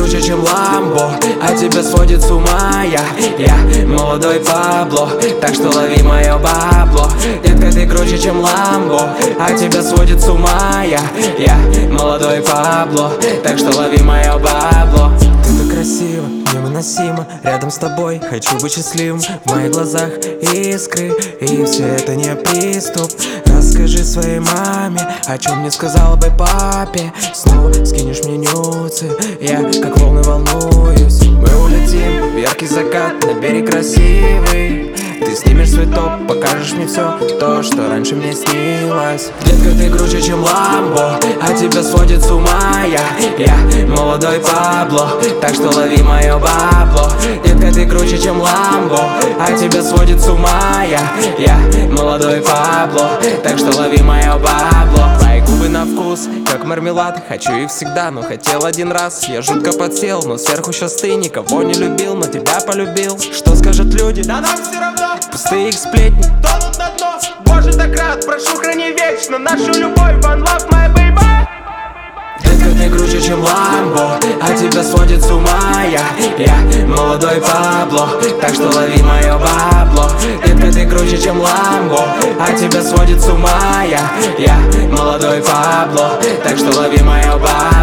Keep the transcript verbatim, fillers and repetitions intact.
круче, чем Ламбо, а тебя сводит с ума я Я молодой Пабло, так что лови мое бабло. Детка, ты круче, чем Ламбо, а тебя сводит с ума я Я молодой Пабло, так что лови мое бабло. Ты так красиво, невыносимо, рядом с тобой хочу быть счастливым. В моих глазах искры, и все это не приступ. Расскажи своей маме, о чем не сказала бы папе. Снова скинешь мне нюцы, я как волны волнуюсь. Мы улетим в яркий закат на берег красивый. Ты снимешь свой топ, покажешь мне все то, что раньше мне снилось. Детка, ты круче, чем Ламбо, а тебя сводит с ума я Я молодой Пабло, так что лови мое бабло. Детка, ты круче, чем Ламбо, а тебя сводит с ума я Я молодой Пабло, так что лови мое бабло. Твои губы на вкус, как мармелад, хочу их всегда, но хотел один раз. Я жутко подсел, но сверху сейчас ты никого не любил, но тебя полюбил. Что скажут люди? Да нам все равно, пустые их сплетни тонут на дно. Боже, так рад, прошу, храни вечно нашу любовь, one love, my baby. Детка, ты круче, чем Ламбо, а тебя сводит с ума я Я молодой Пабло, так что лови мое бабло. Детка, ты круче, чем Ламбо, а тебя сводит с ума я Я молодой Пабло, так что лови мое бабло.